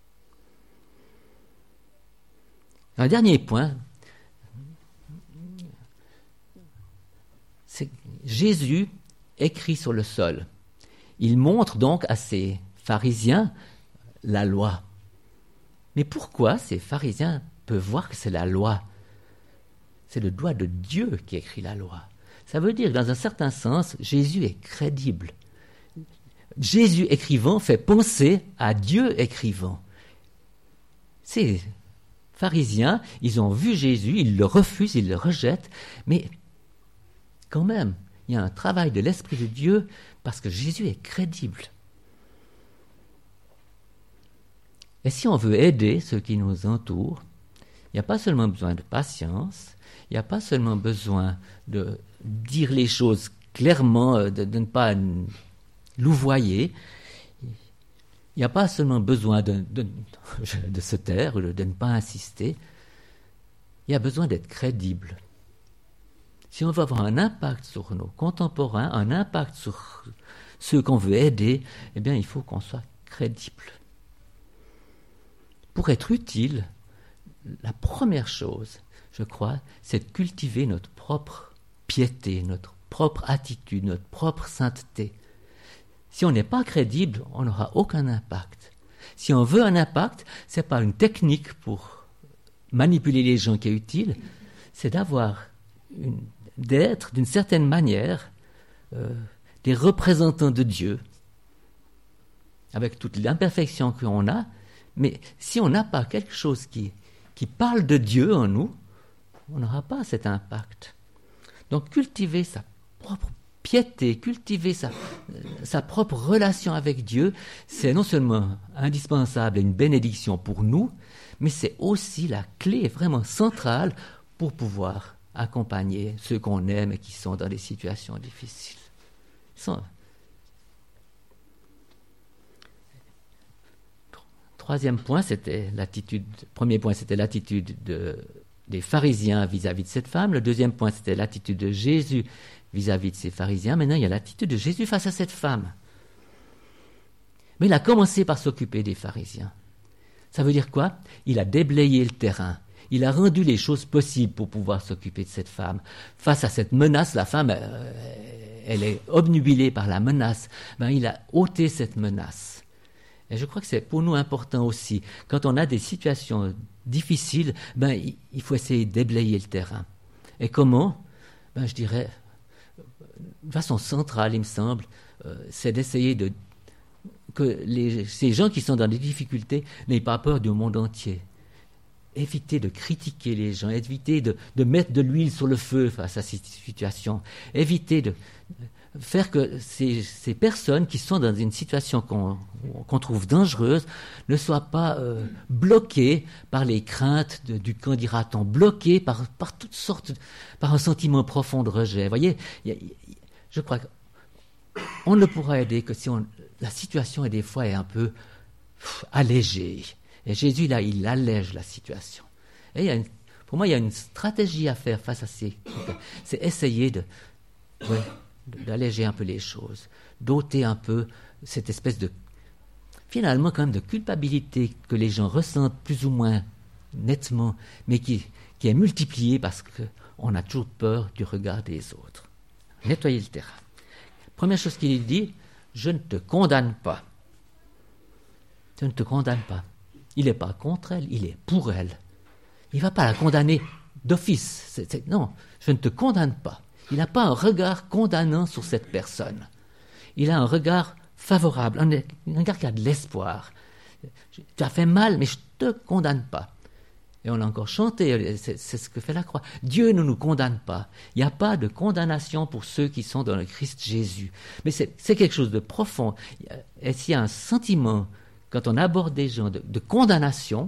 A: Un dernier point, c'est Jésus écrit sur le sol. Il montre donc à ces pharisiens la loi. Mais pourquoi ces pharisiens peuvent voir que c'est la loi? C'est le doigt de Dieu qui écrit la loi. Ça veut dire que dans un certain sens, Jésus est crédible. Jésus écrivant fait penser à Dieu écrivant. Ces pharisiens, ils ont vu Jésus, ils le refusent, ils le rejettent, mais quand même, il y a un travail de l'Esprit de Dieu parce que Jésus est crédible. Et si on veut aider ceux qui nous entourent, il n'y a pas seulement besoin de patience, il n'y a pas seulement besoin de dire les choses clairement, de, de ne pas louvoyer. Il n'y a pas seulement besoin de, de, de se taire, de, de ne pas insister. Il y a besoin d'être crédible. Si on veut avoir un impact sur nos contemporains, un impact sur ceux qu'on veut aider, eh bien, il faut qu'on soit crédible. Pour être utile, la première chose, je crois, c'est de cultiver notre propre piété, notre propre attitude, notre propre sainteté. Si on n'est pas crédible, on n'aura aucun impact. Si on veut un impact, ce n'est pas une technique pour manipuler les gens qui est utile, c'est d'avoir une, d'être d'une certaine manière euh, des représentants de Dieu, avec toute l'imperfection qu'on a, mais si on n'a pas quelque chose qui, qui parle de Dieu en nous, on n'aura pas cet impact. Donc cultiver sa propre piété, cultiver sa, sa propre relation avec Dieu, c'est non seulement indispensable et une bénédiction pour nous, mais c'est aussi la clé vraiment centrale pour pouvoir accompagner ceux qu'on aime et qui sont dans des situations difficiles. Ils sont... Troisième point, c'était l'attitude. Premier point, c'était l'attitude de, des pharisiens vis-à-vis de cette femme. Le deuxième point, c'était l'attitude de Jésus vis-à-vis de ces pharisiens. Maintenant, il y a l'attitude de Jésus face à cette femme. Mais il a commencé par s'occuper des pharisiens. Ça veut dire quoi? Il a déblayé le terrain. Il a rendu les choses possibles pour pouvoir s'occuper de cette femme. Face à cette menace, la femme, euh, elle est obnubilée par la menace. Ben, il a ôté cette menace. Et je crois que c'est pour nous important aussi. Quand on a des situations difficiles, ben, il faut essayer de déblayer le terrain. Et comment? Ben, je dirais, de façon centrale, il me semble, euh, c'est d'essayer de, que les, ces gens qui sont dans des difficultés n'aient pas peur du monde entier. Éviter de critiquer les gens, éviter de, de mettre de l'huile sur le feu face à ces situations, éviter de... faire que ces, ces personnes qui sont dans une situation qu'on, qu'on trouve dangereuse ne soient pas euh, bloquées par les craintes de, du qu'en dira-t-on, bloquées par, par toutes sortes, par un sentiment profond de rejet. Vous voyez, y a, y, je crois qu'on ne pourra aider que si on, la situation est des fois est un peu pff, allégée. Et Jésus, là, il allège la situation. Et il y a une, pour moi, il y a une stratégie à faire face à ces... C'est essayer de... Ouais, d'alléger un peu les choses, d'ôter un peu cette espèce de, finalement quand même de culpabilité que les gens ressentent plus ou moins nettement, mais qui, qui est multipliée parce qu'on a toujours peur du regard des autres. Nettoyer le terrain. Première chose qu'il dit, je ne te condamne pas. Je ne te condamne pas. Il n'est pas contre elle, il est pour elle. Il ne va pas la condamner d'office. C'est, c'est, non, je ne te condamne pas. Il n'a pas un regard condamnant sur cette personne. Il a un regard favorable, un, un regard qui a de l'espoir. Tu as fait mal, mais je ne te condamne pas. Et on a encore chanté, c'est, c'est ce que fait la croix. Dieu ne nous condamne pas. Il n'y a pas de condamnation pour ceux qui sont dans le Christ Jésus. Mais c'est, c'est quelque chose de profond. Et s'il y a un sentiment, quand on aborde des gens, de, de condamnation,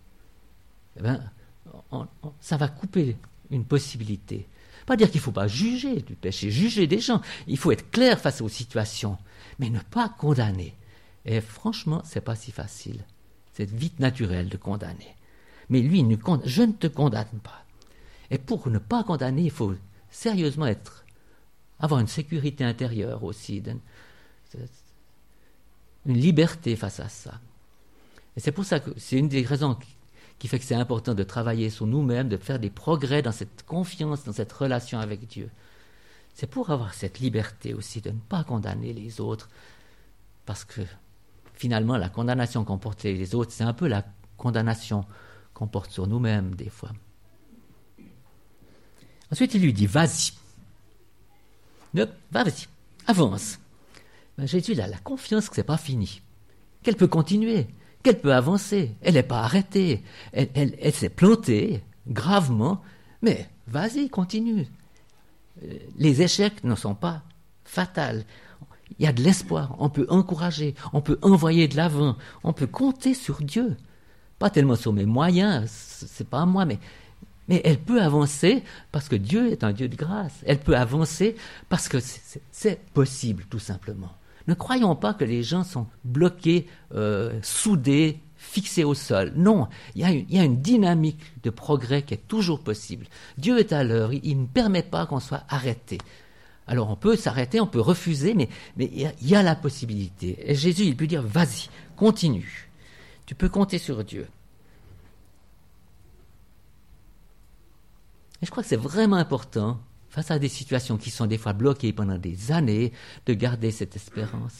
A: eh ben, on, on, ça va couper une possibilité. Pas dire qu'il ne faut pas juger du péché, juger des gens. Il faut être clair face aux situations, mais ne pas condamner. Et franchement, ce n'est pas si facile. C'est vite naturel de condamner. Mais lui, ne condamne, je ne te condamne pas. Et pour ne pas condamner, il faut sérieusement être, avoir une sécurité intérieure aussi, une, une liberté face à ça. Et c'est pour ça que c'est une des raisons qui, qui fait que c'est important de travailler sur nous-mêmes, de faire des progrès dans cette confiance, dans cette relation avec Dieu. C'est pour avoir cette liberté aussi de ne pas condamner les autres, parce que finalement, la condamnation qu'on porte les autres, c'est un peu la condamnation qu'on porte sur nous-mêmes des fois. Ensuite, il lui dit, vas-y. Ne, vas-y, avance. Ben, Jésus, il a la confiance que ce n'est pas fini, qu'elle peut continuer, qu'elle peut avancer. Elle n'est pas arrêtée. Elle, elle, elle s'est plantée gravement, mais vas-y, continue. Les échecs ne sont pas fatals. Il y a de l'espoir, on peut encourager, on peut envoyer de l'avant, on peut compter sur Dieu. Pas tellement sur mes moyens, c'est pas à moi, mais, mais elle peut avancer parce que Dieu est un Dieu de grâce. Elle peut avancer parce que c'est, c'est possible, tout simplement. Ne croyons pas que les gens sont bloqués, euh, soudés, fixés au sol. Non, il y a une, il y a une dynamique de progrès qui est toujours possible. Dieu est à l'heure, il, il ne permet pas qu'on soit arrêté. Alors on peut s'arrêter, on peut refuser, mais, mais il, y a, il y a la possibilité. Et Jésus, il peut dire, vas-y, continue. Tu peux compter sur Dieu. Et je crois que c'est vraiment important, face à des situations qui sont des fois bloquées pendant des années, de garder cette espérance.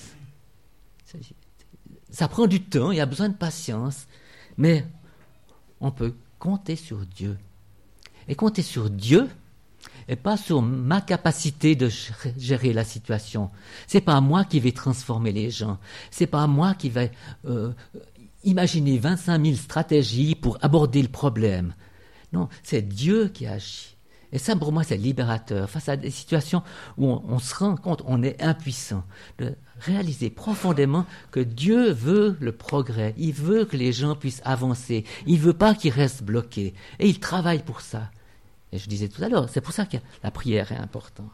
A: Ça prend du temps, il y a besoin de patience, mais on peut compter sur Dieu. Et compter sur Dieu, et pas sur ma capacité de gérer la situation. C'est pas moi qui vais transformer les gens. C'est pas moi qui vais euh, imaginer vingt-cinq mille stratégies pour aborder le problème. Non, c'est Dieu qui agit. Et ça, pour moi, c'est libérateur. Face à des situations où on, on se rend compte, on est impuissant, de réaliser profondément que Dieu veut le progrès. Il veut que les gens puissent avancer. Il veut pas qu'ils restent bloqués. Et il travaille pour ça. Et je disais tout à l'heure, c'est pour ça que la prière est importante.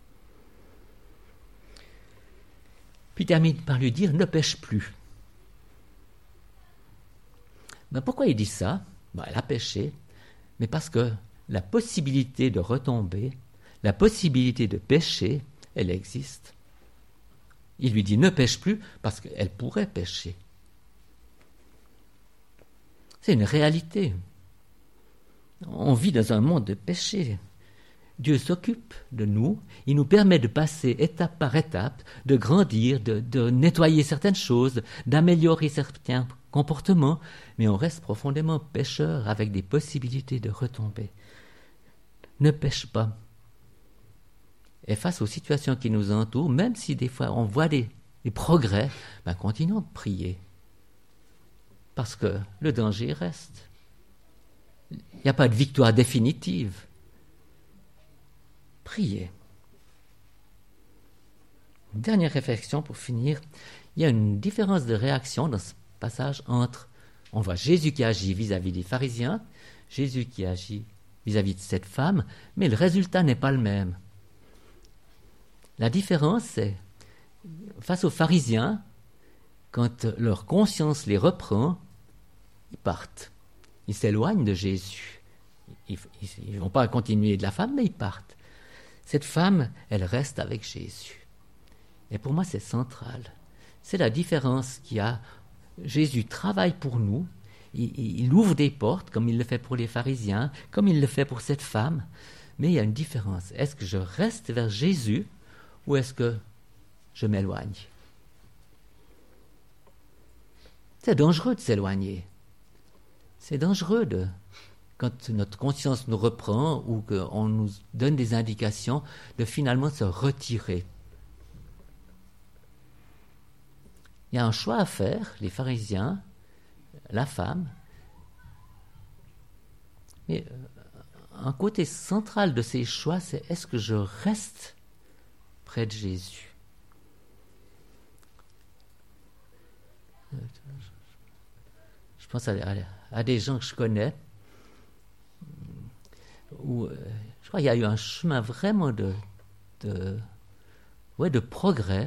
A: Puis il termine par lui dire, ne pêche plus. Ben pourquoi il dit ça? Ben, elle a péché, mais parce que la possibilité de retomber, la possibilité de pécher, elle existe. Il lui dit, ne pêche plus, parce qu'elle pourrait pécher. C'est une réalité. On vit dans un monde de péché. Dieu s'occupe de nous, il nous permet de passer étape par étape, de grandir, de, de nettoyer certaines choses, d'améliorer certains comportements, mais on reste profondément pécheur avec des possibilités de retomber. Ne pêche pas. Et face aux situations qui nous entourent, même si des fois on voit des, des progrès, ben continuons de prier. Parce que le danger reste. Il n'y a pas de victoire définitive. Priez. Une dernière réflexion pour finir. Il y a une différence de réaction dans ce passage entre, on voit Jésus qui agit vis-à-vis des pharisiens, Jésus qui agit vis-à-vis de cette femme, mais le résultat n'est pas le même. La différence, c'est, face aux pharisiens, quand leur conscience les reprend, ils partent. Ils s'éloignent de Jésus. Ils ne vont pas continuer de la femme, mais ils partent. Cette femme, elle reste avec Jésus. Et pour moi, c'est central. C'est la différence qu'il y a. Jésus travaille pour nous. Il, il ouvre des portes, comme il le fait pour les pharisiens, comme il le fait pour cette femme. Mais il y a une différence. Est-ce que je reste vers Jésus ou est-ce que je m'éloigne? C'est dangereux de s'éloigner. C'est dangereux de, quand notre conscience nous reprend ou qu'on nous donne des indications, de finalement se retirer. Il y a un choix à faire, les pharisiens, la femme. Mais un côté central de ces choix, c'est est-ce que je reste près de Jésus? Je pense à, à, à des gens que je connais où euh, je crois qu'il y a eu un chemin vraiment de, de, ouais, de progrès,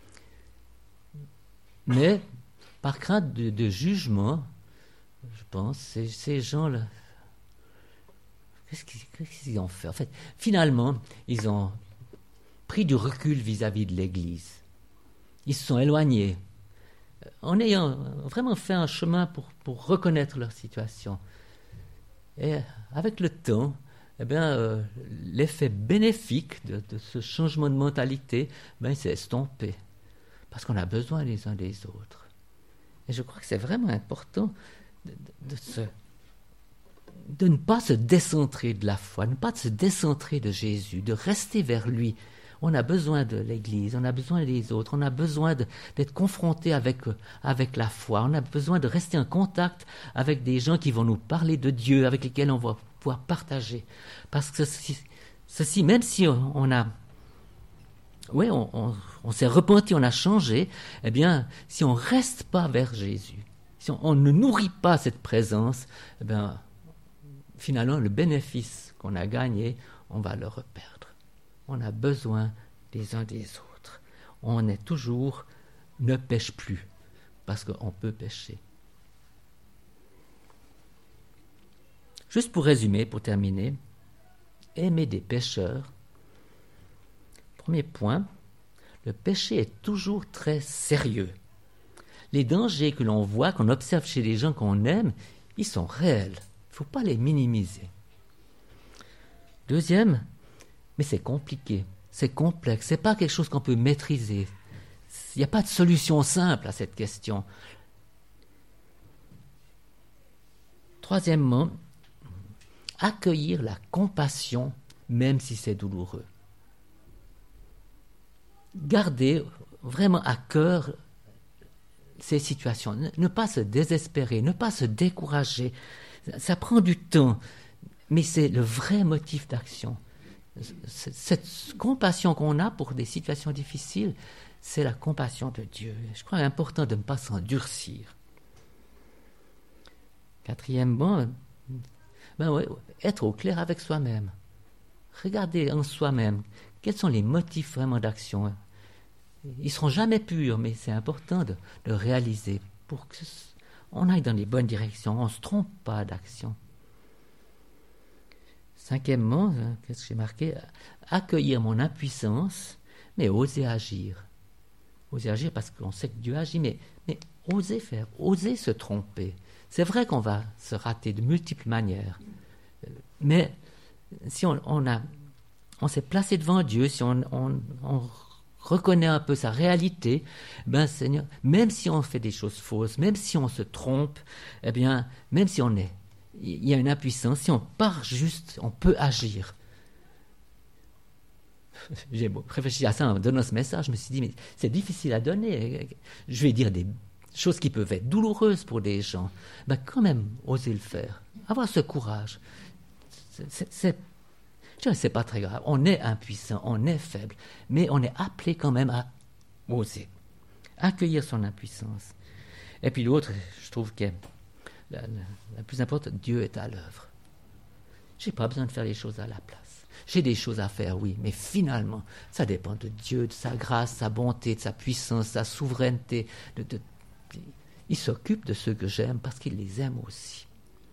A: mais par crainte de, de jugement, je pense, ces, ces gens-là, qu'est-ce qu'ils, qu'est-ce qu'ils ont fait? En fait, finalement, ils ont pris du recul vis-à-vis de l'Église. Ils se sont éloignés, en ayant vraiment fait un chemin pour, pour reconnaître leur situation. Et avec le temps, eh bien, euh, l'effet bénéfique de, de ce changement de mentalité, ben, il s'est estompé. Parce qu'on a besoin les uns des autres. Et je crois que c'est vraiment important de, de, de, se, de ne pas se décentrer de la foi, de ne pas se décentrer de Jésus, de rester vers lui. On a besoin de l'Église, on a besoin des autres, on a besoin de, d'être confronté avec, avec la foi, on a besoin de rester en contact avec des gens qui vont nous parler de Dieu, avec lesquels on va pouvoir partager. Parce que ceci, ceci même si on, on a... Oui, on, on, on s'est repenti, on a changé, eh bien, si on ne reste pas vers Jésus, si on, on ne nourrit pas cette présence, eh bien, finalement, le bénéfice qu'on a gagné, on va le reperdre. On a besoin des uns des autres. On est toujours « ne pêche plus » parce qu'on peut pécher. Juste pour résumer, pour terminer, aimer des pécheurs. Premier point, le péché est toujours très sérieux. Les dangers que l'on voit, qu'on observe chez les gens qu'on aime, ils sont réels. Il ne faut pas les minimiser. Deuxième, mais c'est compliqué, c'est complexe, ce n'est pas quelque chose qu'on peut maîtriser. Il n'y a pas de solution simple à cette question. Troisièmement, accueillir la compassion, même si c'est douloureux. Garder vraiment à cœur ces situations, ne, ne pas se désespérer, ne pas se décourager. Ça, ça prend du temps, mais c'est le vrai motif d'action. Cette compassion qu'on a pour des situations difficiles, c'est la compassion de Dieu. Je crois important de ne pas s'endurcir. Quatrièmement, ben ouais, être au clair avec soi-même. Regarder en soi-même quels sont les motifs vraiment d'action. Ils ne seront jamais purs, mais c'est important de, de réaliser pour qu'on aille dans les bonnes directions, on ne se trompe pas d'action. Cinquièmement, qu'est-ce que j'ai marqué? Accueillir mon impuissance, mais oser agir. Oser agir parce qu'on sait que Dieu agit, mais, mais oser faire, oser se tromper. C'est vrai qu'on va se rater de multiples manières, mais si on, on, a, on s'est placé devant Dieu, si on, on, on reconnaît un peu sa réalité, ben Seigneur, même si on fait des choses fausses, même si on se trompe, eh bien, même si on est il y a une impuissance, si on part juste, on peut agir. J'ai réfléchi à ça en donnant ce message, je me suis dit, mais c'est difficile à donner. Je vais dire des choses qui peuvent être douloureuses pour des gens. Ben quand même, oser le faire. Avoir ce courage. C'est, c'est, je c'est pas très grave. On est impuissant, on est faible, mais on est appelé quand même à oser. Accueillir son impuissance. Et puis l'autre, je trouve que La, la, la plus importante, Dieu est à l'œuvre. Je n'ai pas besoin de faire les choses à la place. J'ai des choses à faire, oui, mais finalement, ça dépend de Dieu, de sa grâce, sa bonté, de sa puissance, sa souveraineté. De, de, de, il s'occupe de ceux que j'aime parce qu'il les aime aussi.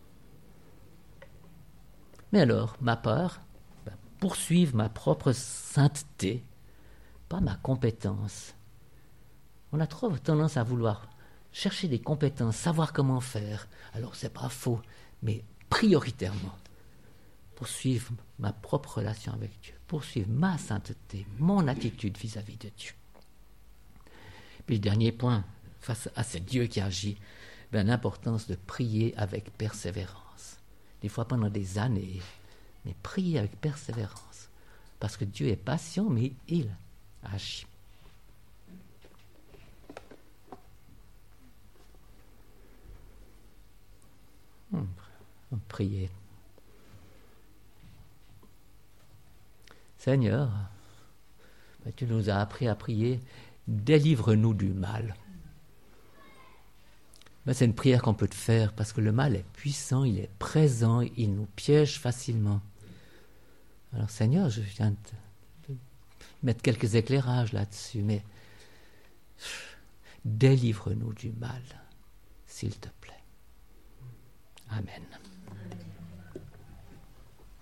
A: Mais alors, ma part, ben, poursuivre ma propre sainteté, pas ma compétence. On a trop tendance à vouloir chercher des compétences, savoir comment faire. Alors, c'est pas faux, mais prioritairement, poursuivre ma propre relation avec Dieu, poursuivre ma sainteté, mon attitude vis-à-vis de Dieu. Puis le dernier point, face à ce Dieu qui agit, ben, l'importance de prier avec persévérance. Des fois pendant des années, mais prier avec persévérance. Parce que Dieu est patient, mais il agit. On priait. Seigneur, ben, tu nous as appris à prier, délivre-nous du mal. Ben, c'est une prière qu'on peut te faire parce que le mal est puissant, il est présent, il nous piège facilement. Alors Seigneur, je viens de, de mettre quelques éclairages là-dessus, mais délivre-nous du mal, s'il te plaît. Amen.